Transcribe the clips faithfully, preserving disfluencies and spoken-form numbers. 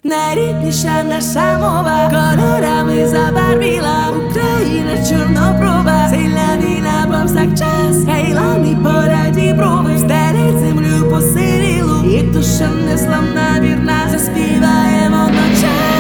Найрідніша наша мова кольорами забарвіла. Україна чорноброва, сильна війна повсякчас. Хай лани поля діброви стелять землю посивілу, і душа незламна вірна заспіває водночас.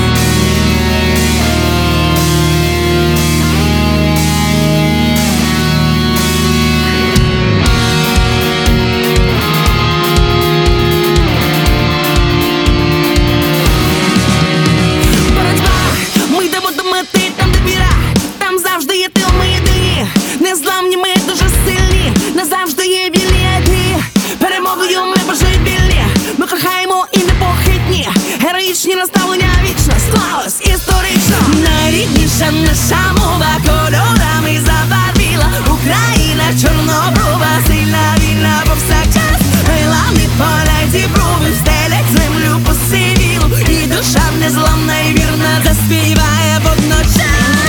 Незламні, ми дуже сильні, назавжди є вільні дні. Перемогою ми божевільні, ми кохаємо і непохитні. Героїчні наставлення вічно склалось історично. Найрідніша наша мова кольорами забарвіла. Україна чорноброва, сильна вільна повсякчас. Лани поля діброви стелять землю посивілу, і душа незламна і вірна заспіває водночас.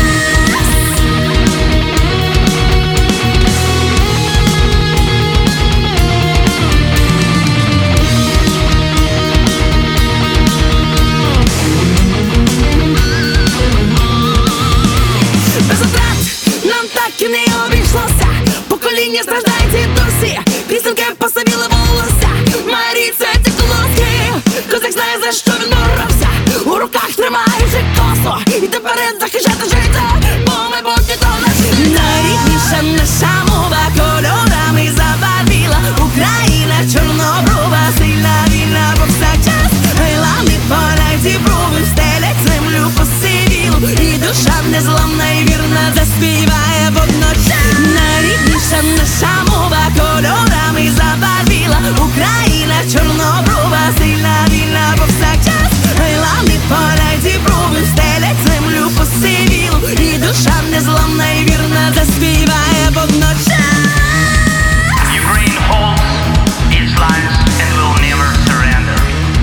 Не обійшлося, покоління страждають і досі. Пісеньки посивіли волосся, Марі це ті колоски. Козак знає, за що він боровся, у руках тримає вже косу. І тепер захищати життя, бо майбутнє то наше. Найрідніша наша мова кольорами забарвіла. Україна чорноброва, сильна вільна повсякчас. Лани поля діброви стелять землю посивілу, і душа незламна і вірна заспіває водночас. Найрідніша наша мова кольорами забарвіла. Україна чорноброва, сильна вільна повсякчас. Лани поля діброви стелять землю посивілу, і душа незламна і вірна заспіває водночас. Ukraine holds its lines and will never surrender.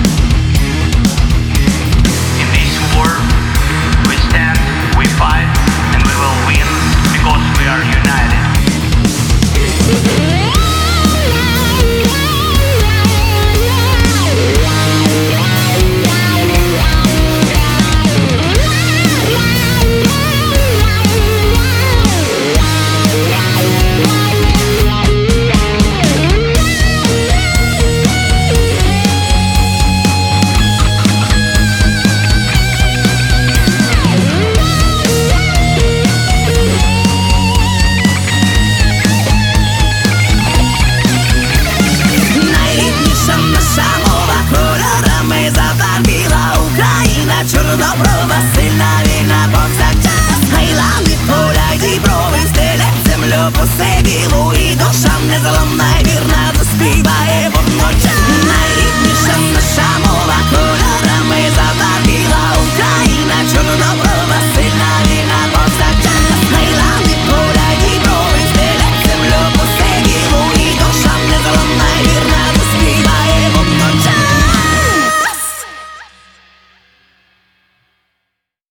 In this war, we stand, we fight, and we will win because we are united. Чорноброва, сильна вільна повсякчас. Хай лани поля діброви стелять землю посивілу, і душа незламна.